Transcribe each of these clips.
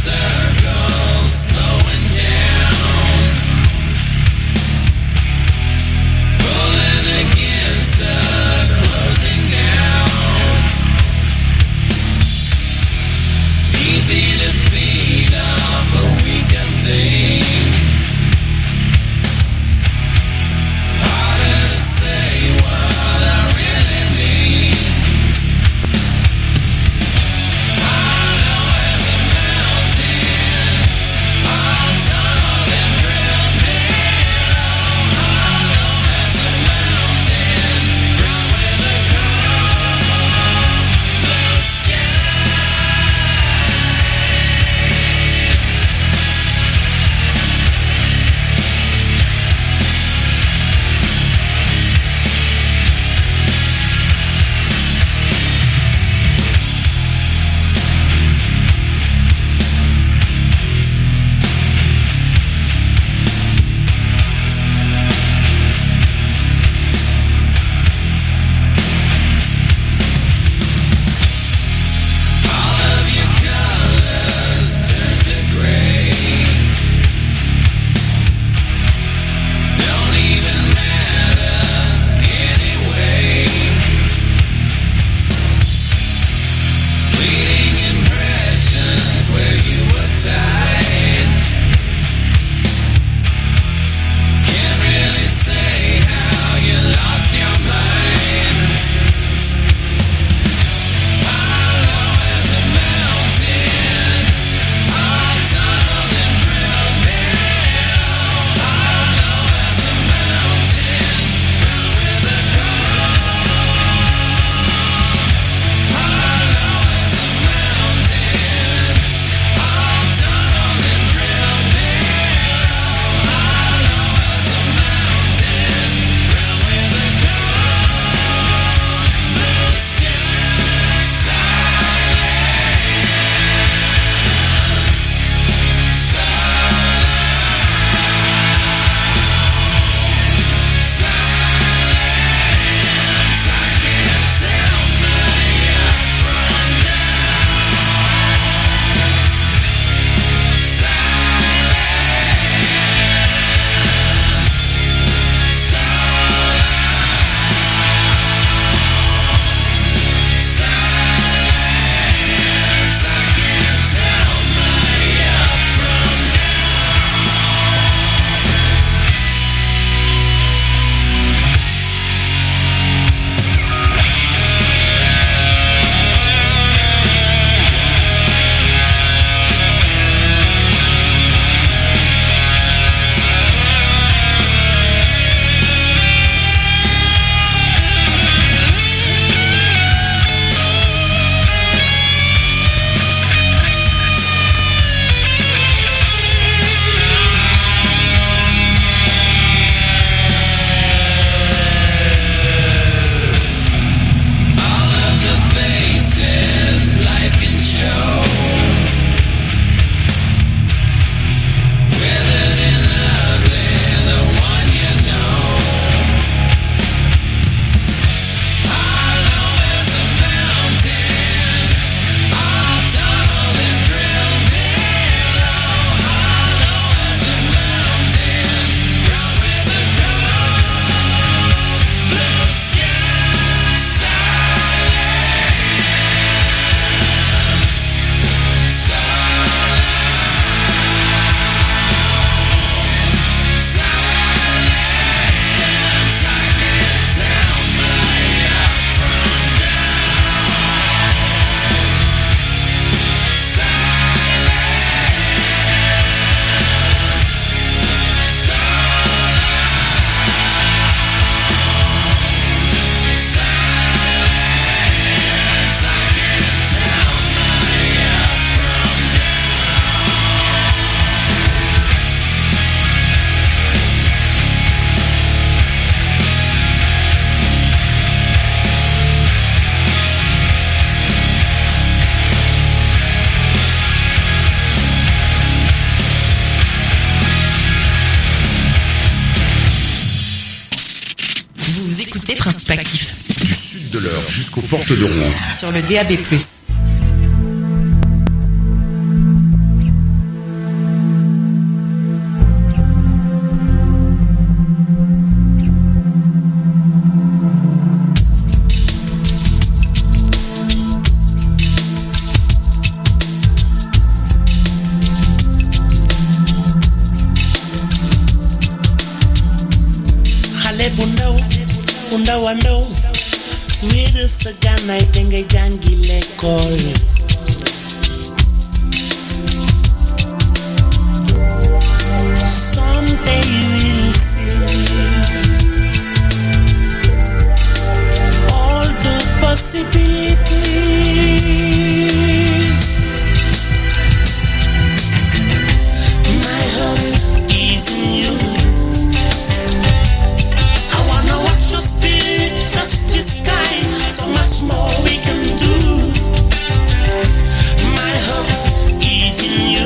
jusqu'aux portes de Rouen. Sur le DAB+. Dawano, with sa ganay ngay jangi l'école. Someday we'll see all the possibilities. My hope is in you. I wanna watch your spirit touch the sky. So much more we can do. My hope is in you.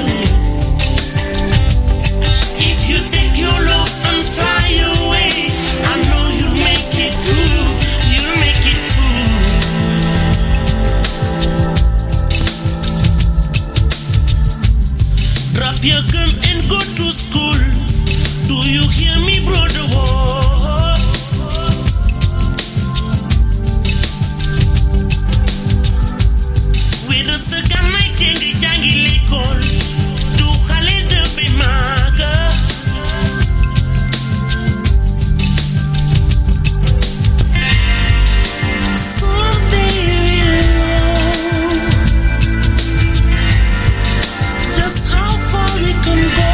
If you take your love and fly away, I know you'll make it through. You'll make it through. Drop your gun and go to school. Do you hear me, brother? Whoa. With us again, I change the jangi l'école. Do hale de be maga. Someday we'll know just how far we can go.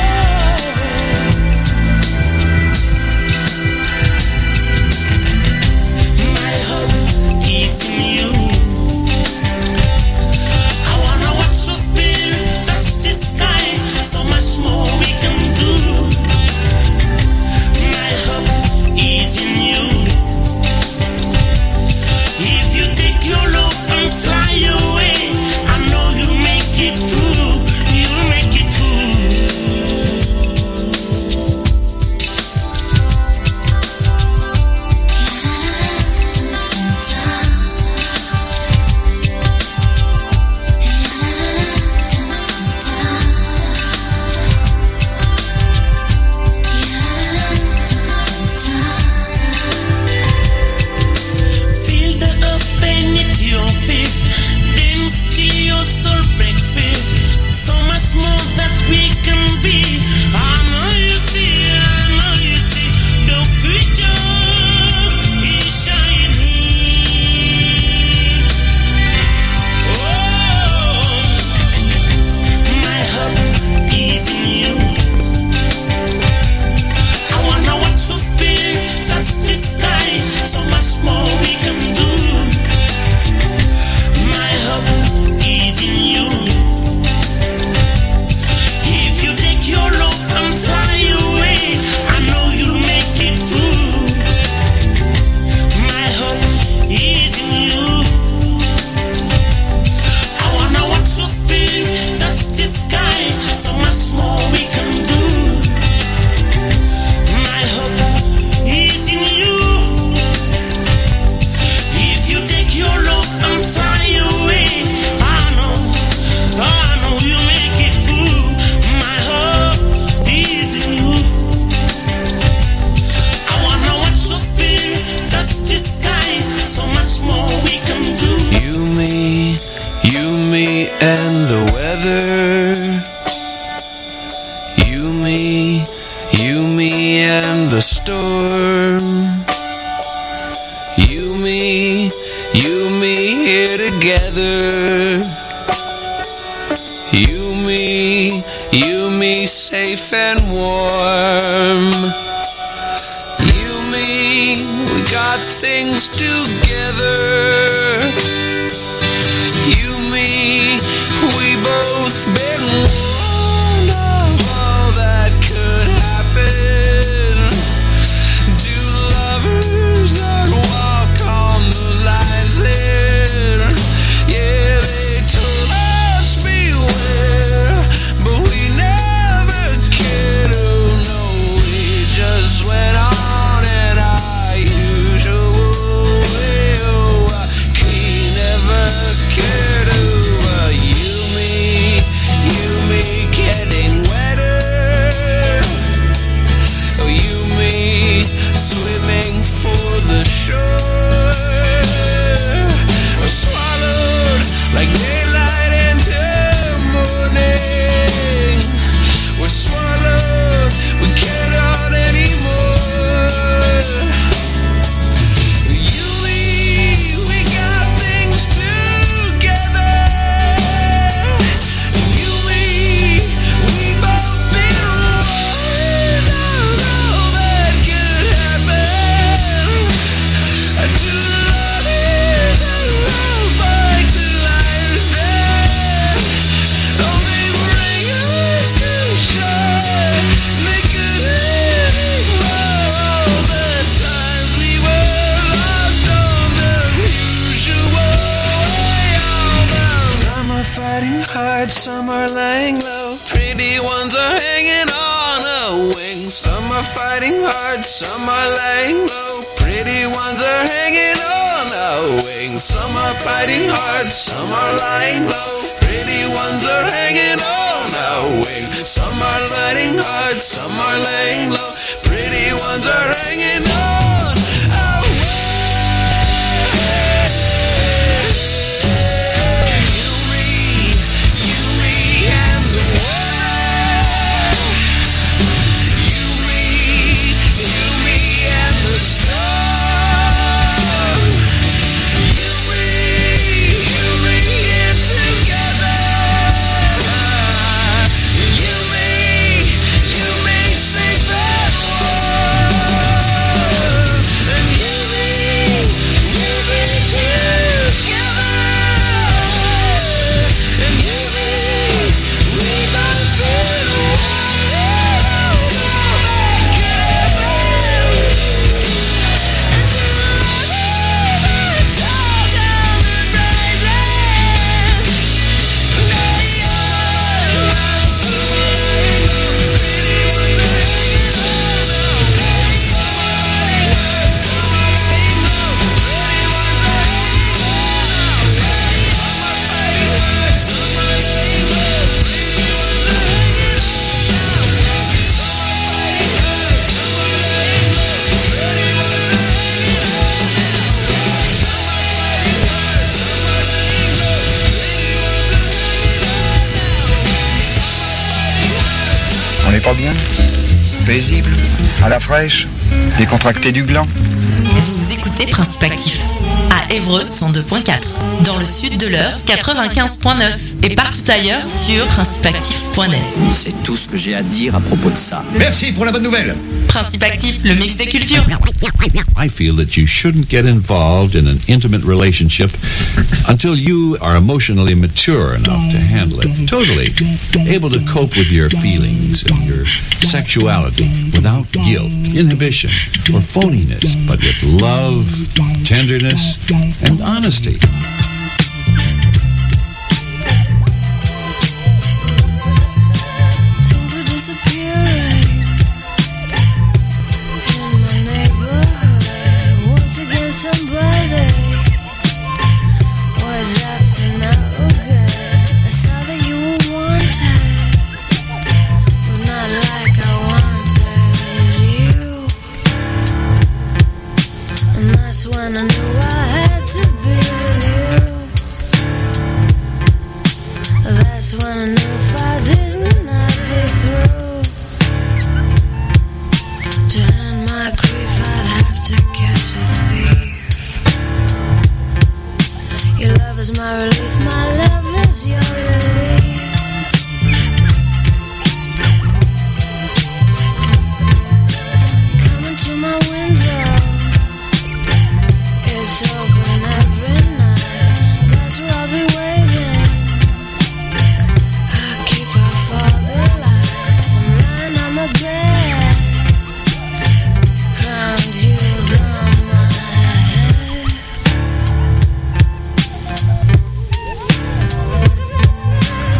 My hope is in you. I wanna watch your spirit touch the sky. So much more we can do. My hope is in you. If you take your love and fly away, I know you'll make it through. You'll make it through. Feel the earth beneath your feet, then still your soul break free. So much more that we can be. I know you see, the future is shining. Oh, my hope is in you. I wanna watch your spirit touch the sky. So much more we can do. My hope is in you. If you take your love and fly away, I know you'll make it through. My hope is in you. I wanna watch your spirit touch the sky. So much more we can do. My hope is in you. If you take your love and fly away, I know you make it through. My hope is in you. I wanna watch your spirit touch the sky. So much more we can do. You, me, and the weather. You, me, and the storm. You, me, here together. You, me, safe and warm. You, me, we got things together. You, me, we both been warned of all that could happen. Do lovers that walk on the lines there? Yeah, they told us beware, but we never cared. Oh no, we just went on in our usual way. Oh, we never cared. Oh, you, me, hard, some are laying low. Pretty ones are hanging on a wing. Some are fighting hard, some are laying low. Pretty ones are hanging on a wing. Some are fighting hard, some are lying low. Pretty ones are hanging on a wing. Some are fighting hard, some are laying low. Pretty ones are hanging on a wing. On n'est pas bien? Paisible? À la fraîche? Décontracté du gland? Vous écoutez Principe Actif à Évreux 102.4, dans le sud de l'Eure 95.9 et partout ailleurs sur principeactif.net. C'est tout ce que j'ai à dire à propos de ça. Merci pour la bonne nouvelle. Principe Actif, le mix des cultures. I feel that you shouldn't get involved in an intimate relationship until you are emotionally mature enough to handle it totally, able to cope with your feelings and your sexuality without guilt, inhibition, or phoniness, but with love, tenderness, and honesty. When I knew I had to be with you, that's when I knew if I didn't, I'd be through. To end my grief, I'd have to catch a thief. Your love is my relief, my love is your relief. Coming to my window, it's open every night. That's where I'll be waiting. I keep off all the lights. I'm lying on my bed, crown jewels on my head.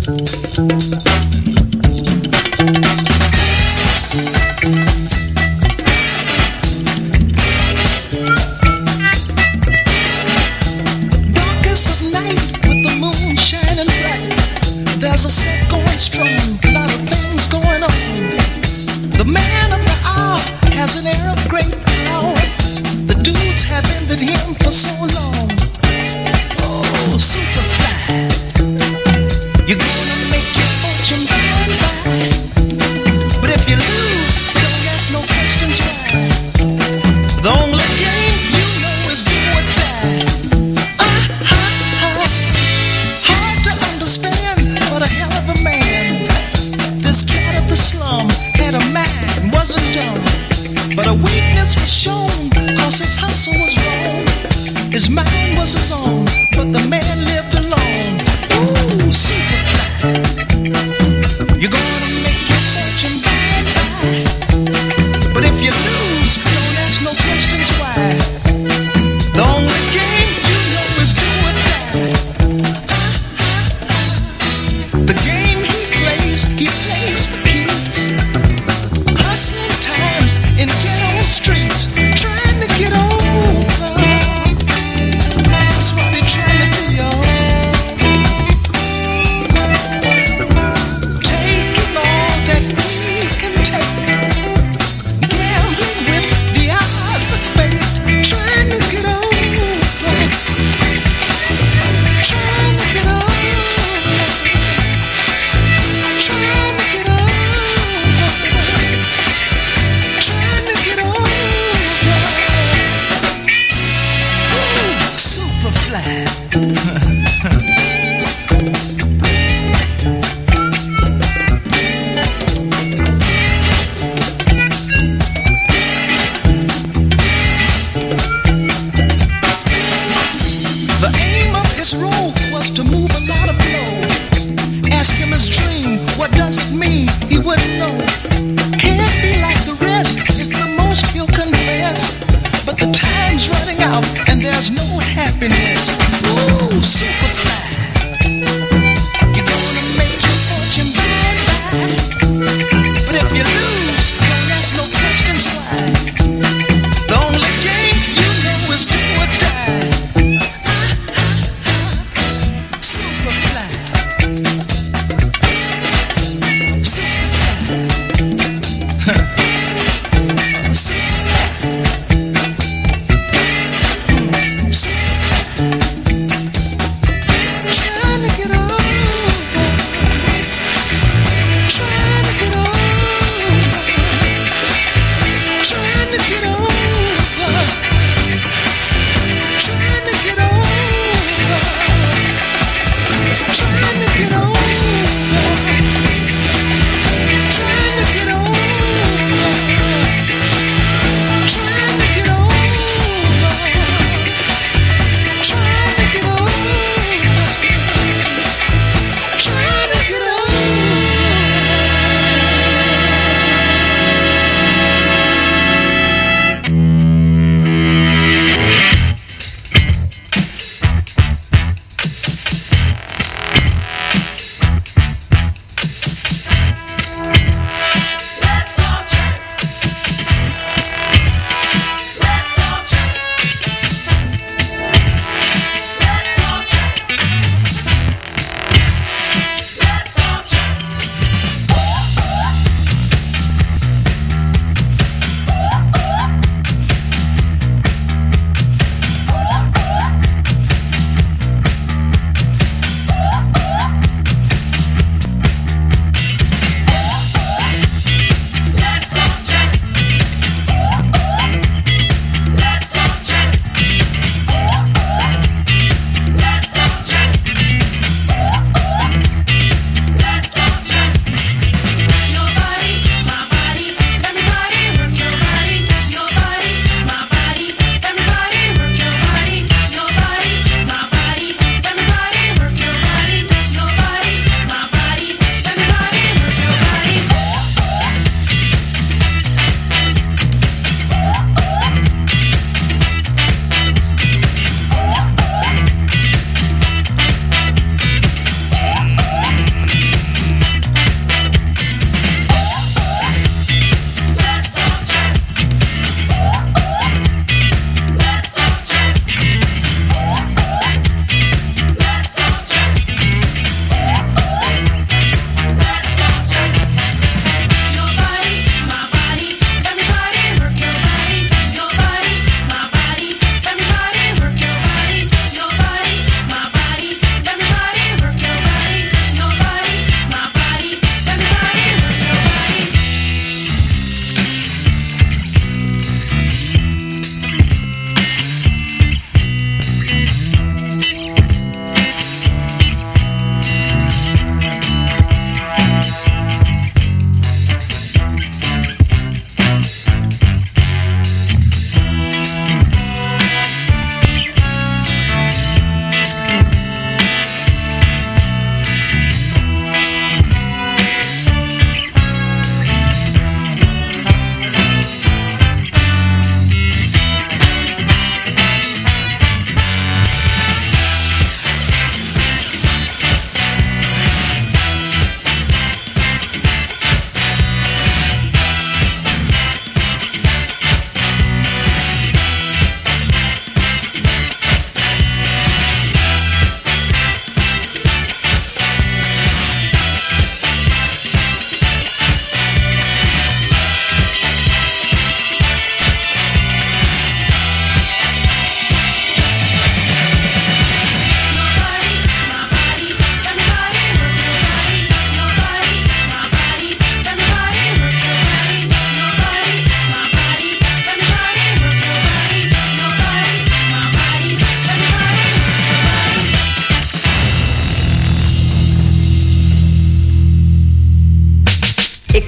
Streets trying to get over. That's what he tried.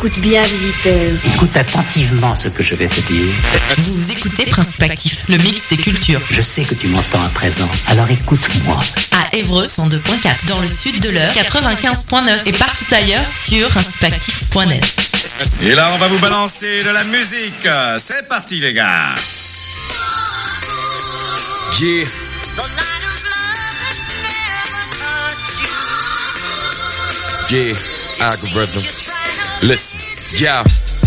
Écoute bien, Philippe. Écoute attentivement ce que je vais te dire. Vous écoutez Principe Actif, le mix des cultures. Je sais que tu m'entends à présent, alors écoute-moi. À Évreux 102.4, dans le sud de l'heure 95.9 et partout ailleurs sur principeactif.net. Et là, on va vous balancer de la musique. C'est parti, les gars. Yeah. Yeah, algorithm. Listen, yeah.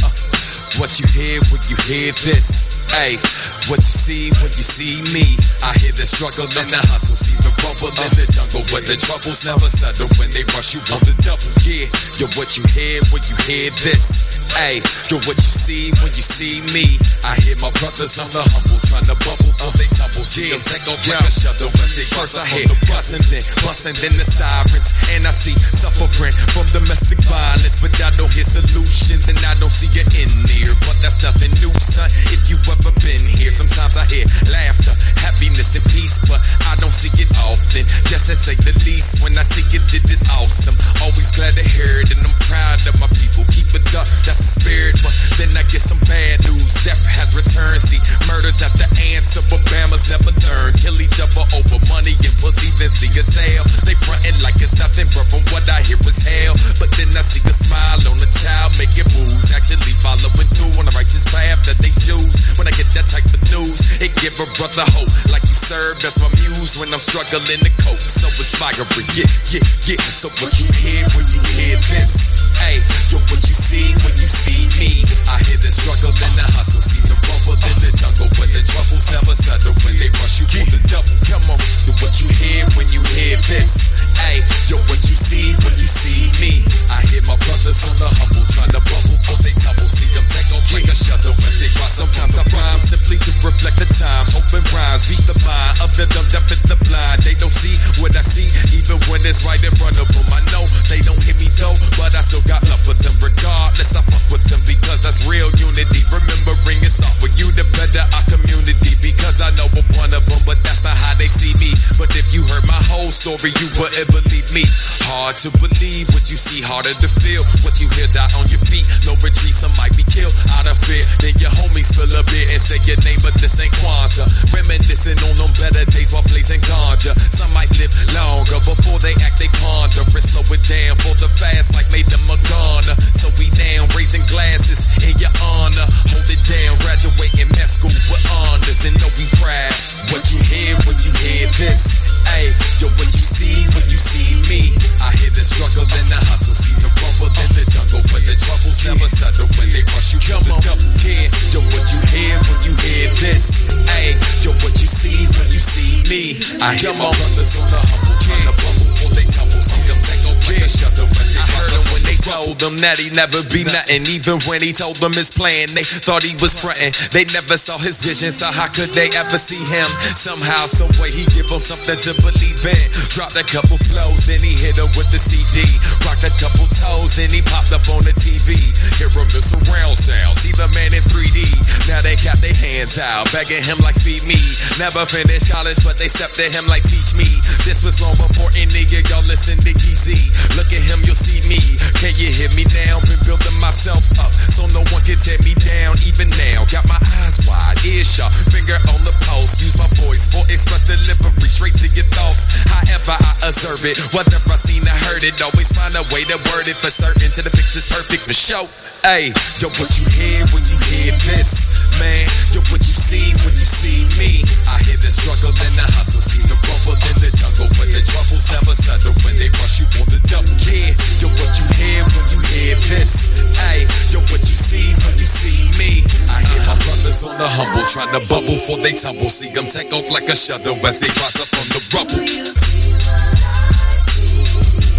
What you hear when you hear this? Hey, what you see when you see me? I hear the struggle and the hustle, see the rumble in the jungle where the troubles never settle when they rush you on the double. Yeah, yo, what you hear when you hear this? Hey, yo, what you see when you see me? I hear my brothers on the humble trying to bubble for they tumble. See them take off like a shuttle as they first I hear the bustin' then the sirens. And I see suffering from domestic violence, but I don't hear solutions and I don't see you in there. But that's nothing new, son, if you ever been here. Sometimes I hear laughter, happiness and peace, but I don't see it often, just to say the least. When I see it is awesome, always glad to hear it, and I'm proud of my people. Keep it up, that's the spirit, but then I get some bad news. Death has returned, see, murder's not the answer, but Bama's never learn. Kill each other over money and pussy, then see a sale. They frontin' like it's nothing, but from what I hear is hell. But then I see a smile on the child making moves, actually following through on the righteous path that they choose. When I get that type of news, it give a brother hope, like you serve, that's my muse when I'm struggling to cope. So inspiring, yeah. So what you hear when you hear this? Hey, yo, what you see when you see me? I hear the struggle and the hustle, see the rumble in the jungle where the troubles never settle when they rush you for the double. Come on, yo, what you hear when you hear this? Hey, yo, what you see when you see me? I hear my brothers on the humble trying to bubble for they tumble. See them take off like a shuttle as they rise. Sometimes I rhyme simply to reflect the times, hoping rhymes reach the mind of the dumb, deaf, and the blind. They don't see what I see, even when it's right in front of them. I know they don't hear me though, but I still got love for them. Regardless, I fuck with them because that's real unity. Remembering it's not with you, the better our community. Because I know I'm one of them, but that's not how they see me. But if you heard my whole story, you wouldn't believe me. Hard to believe what you see, harder to feel what you hear. Die on your feet, no retreat, some might be killed out of fear. Then your homies spill a beer and say your name, but this ain't Kwanzaa. Reminiscing on them better days while blazing ganja. Some might live longer before they act, they ponder and slow it down for the fast like made them a goner. So we now raising glasses in your honor. Hold it down, graduating med school with honors and know we proud. What you hear when you hear this? Hey, yo, what you see when you see me? I hear the struggle and the hustle, see the rumble in the jungle where the troubles never settle when they rush you. Come on, kid. Yo, what you hear when you hear this? Hey, yo, what you see when you see me? I hear my brothers on the humble trying to bubble before they tumble. See them take off like a shuttle as they heard them when they told them that he never be nothing. Even when he told them his plan, they thought he was frontin'. They never saw his vision, so how could they ever see him? Somehow, some way, he give them something to believe in. Dropped a couple flows, then he hit him with the CD. Rocked a couple toes, then he popped up on the TV. Hear him the surround sound, see the man in 3D. Now they got their hands out, begging him like feed me. Never finished college, but they stepped at him like teach me. This was long before any nigga, y'all listen to Geezy. Look at him, you'll see me. Can you hear me now? Been building myself up, so no one can tear me down. Even now, got my eyes wide, ears sharp, finger on the pulse. Use my voice for express delivery, straight to your thoughts. However I observe it, whether I seen or heard it, always find a way to word it for certain. Till the picture's perfect for show. Hey, yo, what you hear when you hear this? Man, yo, what you see when you see me? I hear the struggle and the hustle, see the rumble in the jungle where the troubles never settle when they rush you on the double. Yeah, yo, what you hear when you hear this? Hey, yo, what you see when you see me? I hear my brothers on the humble trying to bubble before they tumble. See them take off like a shuttle as they rise up from the rubble. Do you see what I see?